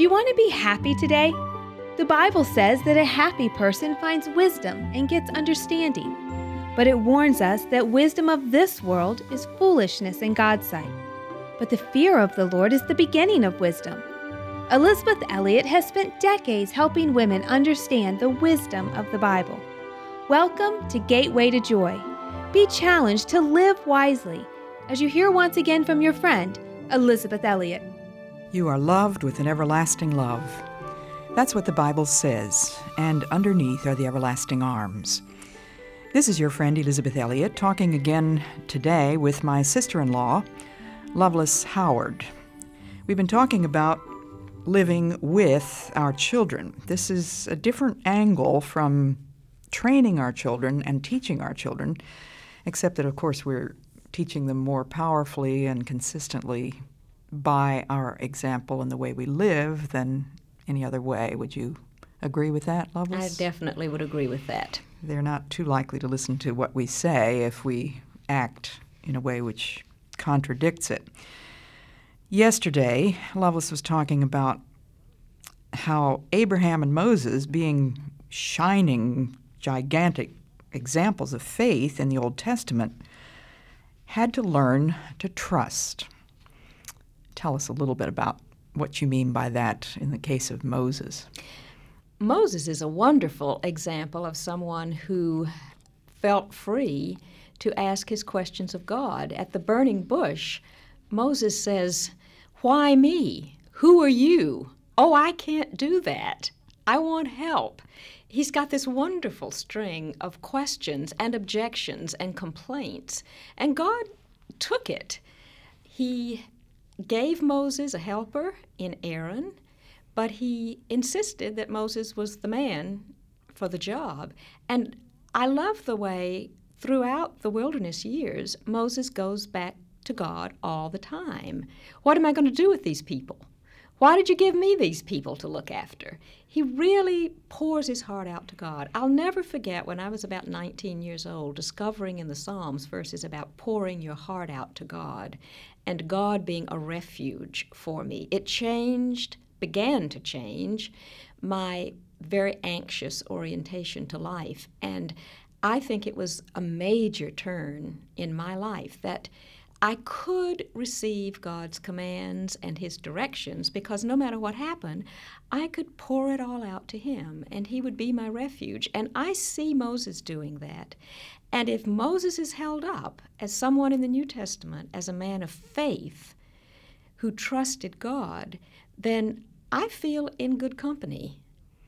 you want to be happy today? The Bible says that a happy person finds wisdom and gets understanding. But it warns us that wisdom of this world is foolishness in God's sight. But the fear of the Lord is the beginning of wisdom. Elisabeth Elliot has spent decades helping women understand the wisdom of the Bible. Welcome to Gateway to Joy. Be challenged to live wisely as you hear once again from your friend, Elisabeth Elliot. You are loved with an everlasting love. That's what the Bible says, and underneath are the everlasting arms. This is your friend Elisabeth Elliot talking again today with my sister-in-law, Loveless Howard. We've been talking about living with our children. This is a different angle from training our children and teaching our children, except that, of course, we're teaching them more powerfully and consistently by our example and the way we live than any other way. Would you agree with that, Loveless? I definitely would agree with that. They're not too likely to listen to what we say if we act in a way which contradicts it. Yesterday, Loveless was talking about how Abraham and Moses, being shining, gigantic examples of faith in the Old Testament, had to learn to trust. Tell us a little bit about what you mean by that in the case of Moses. Moses is a wonderful example of someone who felt free to ask his questions of God. At the burning bush, Moses says, "Why me? Who are you? Oh, I can't do that. I want help." He's got this wonderful string of questions and objections and complaints, and God took it. He gave Moses a helper in Aaron, but he insisted that Moses was the man for the job. And I love the way throughout the wilderness years, Moses goes back to God all the time. What am I going to do with these people? Why did you give me these people to look after? He really pours his heart out to God. I'll never forget when I was about 19 years old, discovering in the Psalms verses about pouring your heart out to God and God being a refuge for me. It began to change my very anxious orientation to life. And I think it was a major turn in my life that I could receive God's commands and his directions because no matter what happened, I could pour it all out to him and he would be my refuge. And I see Moses doing that. And if Moses is held up as someone in the New Testament, as a man of faith who trusted God, then I feel in good company.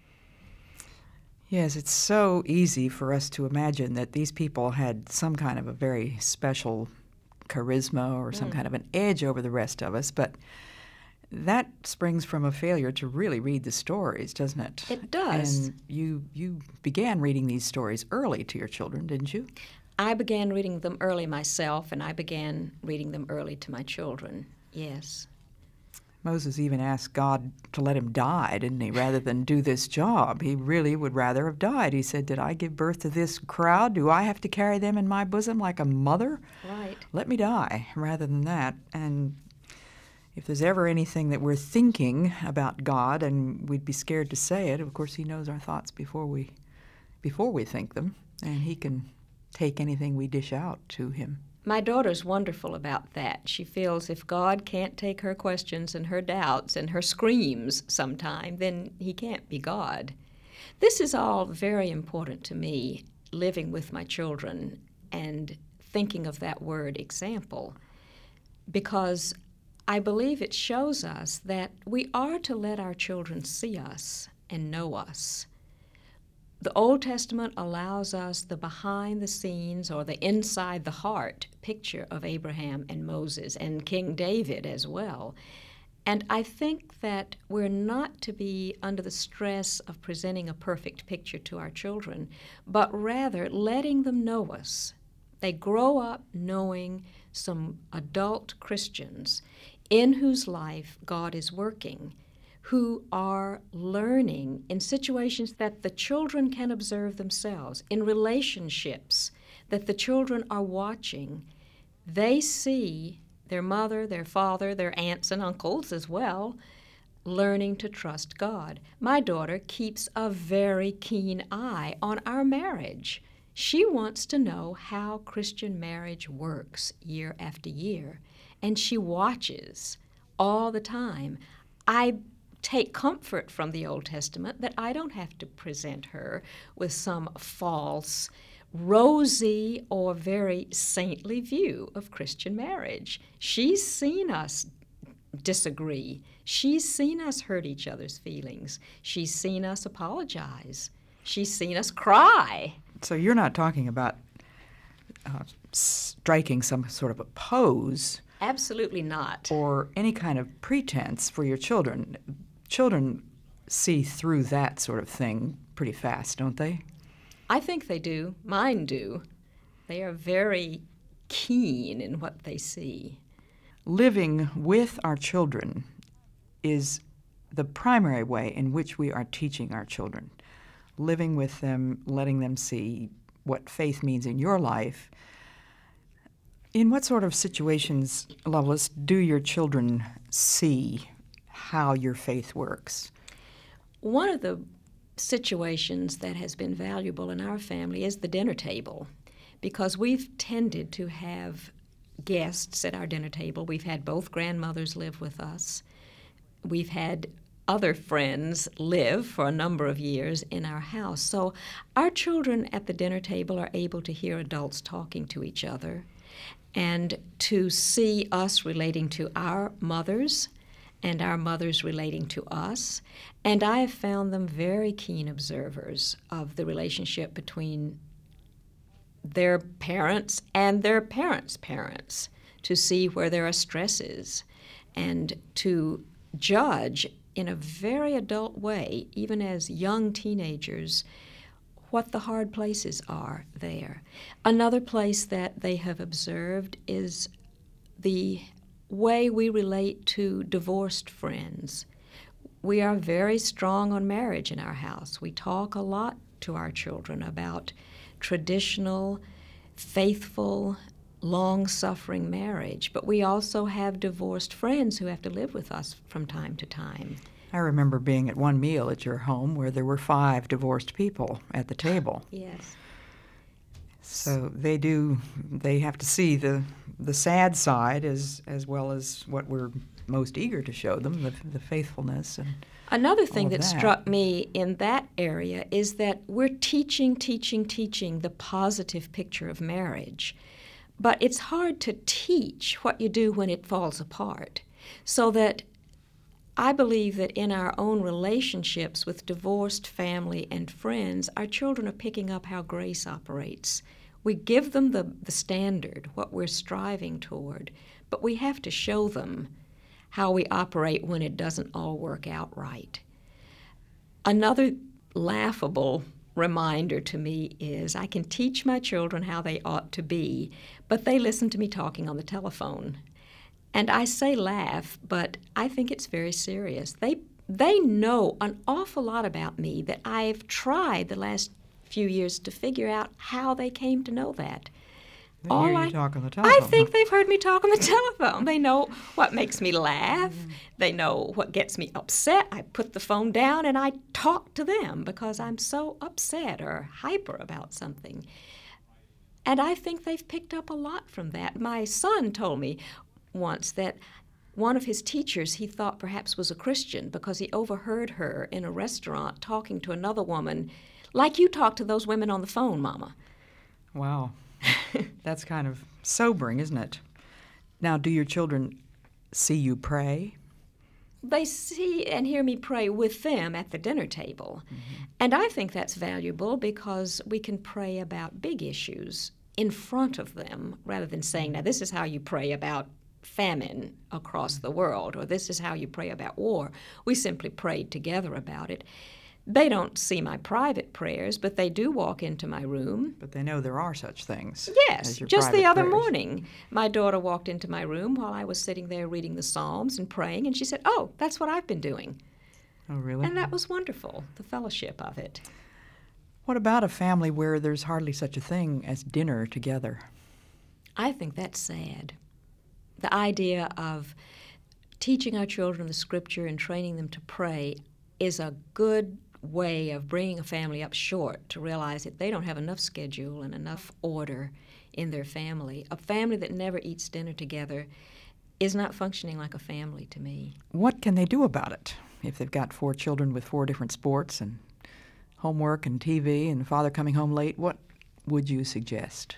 Yes, it's so easy for us to imagine that these people had some kind of a very special charisma or some kind of an edge over the rest of us, but that springs from a failure to really read the stories, doesn't it? It does. And you began reading these stories early to your children, didn't you? I began reading them early myself, and I began reading them early to my children, yes. Moses even asked God to let him die, didn't he, rather than do this job. He really would rather have died. He said, "Did I give birth to this crowd? Do I have to carry them in my bosom like a mother? Right. Let me die rather than that." And if there's ever anything that we're thinking about God and we'd be scared to say it, of course he knows our thoughts before we think them, and he can take anything we dish out to him. My daughter's wonderful about that. She feels if God can't take her questions and her doubts and her screams sometime, then he can't be God. This is all very important to me, living with my children and thinking of that word example, because I believe it shows us that we are to let our children see us and know us. The Old Testament allows us the behind the scenes or the inside the heart picture of Abraham and Moses and King David as well. And I think that we're not to be under the stress of presenting a perfect picture to our children, but rather letting them know us. They grow up knowing some adult Christians in whose life God is working, who are learning in situations that the children can observe themselves, in relationships that the children are watching. They see their mother, their father, their aunts and uncles as well, learning to trust God. My daughter keeps a very keen eye on our marriage. She wants to know how Christian marriage works year after year, and she watches all the time. I take comfort from the Old Testament that I don't have to present her with some false, rosy, or very saintly view of Christian marriage. She's seen us disagree. She's seen us hurt each other's feelings. She's seen us apologize. She's seen us cry. So you're not talking about striking some sort of a pose. Absolutely not. Or any kind of pretense for your children. Children see through that sort of thing pretty fast, don't they? I think they do. Mine do. They are very keen in what they see. Living with our children is the primary way in which we are teaching our children. Living with them, letting them see what faith means in your life. In what sort of situations, Loveless, do your children see how your faith works? One of the situations that has been valuable in our family is the dinner table, because we've tended to have guests at our dinner table. We've had both grandmothers live with us. We've had other friends live for a number of years in our house. So our children at the dinner table are able to hear adults talking to each other and to see us relating to our mothers and our mothers relating to us. And I have found them very keen observers of the relationship between their parents and their parents' parents, to see where there are stresses and to judge in a very adult way, even as young teenagers, what the hard places are there. Another place that they have observed is the way we relate to divorced friends. We are very strong on marriage in our house. We talk a lot to our children about traditional, faithful, long-suffering marriage, but we also have divorced friends who have to live with us from time to time. I remember being at one meal at your home where there were 5 divorced people at the table. Yes. So they have to see the sad side as well as what we're most eager to show them, the faithfulness. And another thing that that struck me in that area is that we're teaching the positive picture of marriage. But it's hard to teach what you do when it falls apart. So that I believe that in our own relationships with divorced family and friends, our children are picking up how grace operates. We give them the standard, what we're striving toward, but we have to show them how we operate when it doesn't all work out right. Another laughable reminder to me is I can teach my children how they ought to be, but they listen to me talking on the telephone. And I say laugh, but I think it's very serious. They know an awful lot about me that I've tried the last few years to figure out how they came to know that. They hear you talk on the telephone. I think they've heard me talk on the telephone. They know what makes me laugh. They know what gets me upset. I put the phone down and I talk to them because I'm so upset or hyper about something. And I think they've picked up a lot from that. My son told me once that one of his teachers he thought perhaps was a Christian because he overheard her in a restaurant talking to another woman like you talk to those women on the phone, Mama. Wow. That's kind of sobering, isn't it? Now, do your children see you pray? They see and hear me pray with them at the dinner table. Mm-hmm. And I think that's valuable because we can pray about big issues in front of them rather than saying, now, this is how you pray about famine across the world, or this is how you pray about war. We simply prayed together about it. They don't see my private prayers, but they do walk into my room. But they know there are such things. Yes. Just the other morning, my daughter walked into my room while I was sitting there reading the Psalms and praying, and she said, "Oh, that's what I've been doing." Oh, really? And that was wonderful, the fellowship of it. What about a family where there's hardly such a thing as dinner together? I think that's sad. The idea of teaching our children the Scripture and training them to pray is a good way of bringing a family up short to realize that they don't have enough schedule and enough order in their family. A family that never eats dinner together is not functioning like a family to me. What can they do about it if they've got 4 children with 4 different sports and homework and TV and the father coming home late? What would you suggest?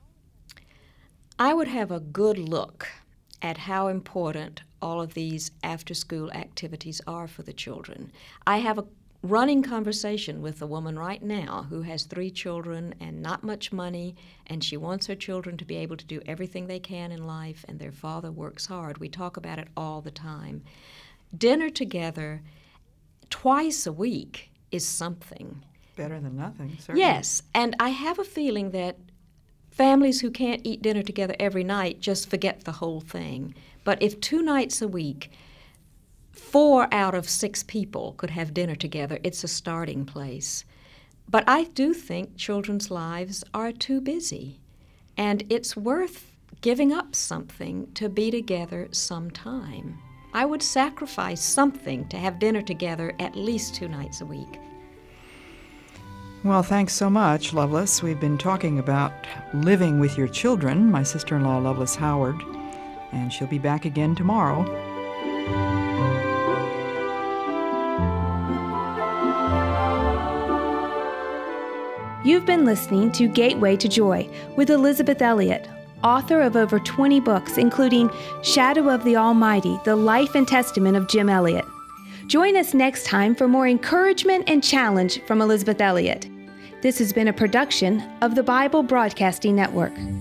I would have a good look at how important all of these after-school activities are for the children. I have a running conversation with a woman right now who has 3 children and not much money, and she wants her children to be able to do everything they can in life, and their father works hard. We talk about it all the time. Dinner together twice a week is something. Better than nothing, certainly. Yes, and I have a feeling that families who can't eat dinner together every night just forget the whole thing. But if 2 nights a week, 4 out of 6 people could have dinner together, it's a starting place. But I do think children's lives are too busy, and it's worth giving up something to be together sometime. I would sacrifice something to have dinner together at least 2 nights a week. Well, thanks so much, Loveless. We've been talking about living with your children, my sister-in-law, Loveless Howard, and she'll be back again tomorrow. You've been listening to Gateway to Joy with Elizabeth Elliot, author of over 20 books, including Shadow of the Almighty, The Life and Testament of Jim Elliot. Join us next time for more encouragement and challenge from Elizabeth Elliot. This has been a production of the Bible Broadcasting Network.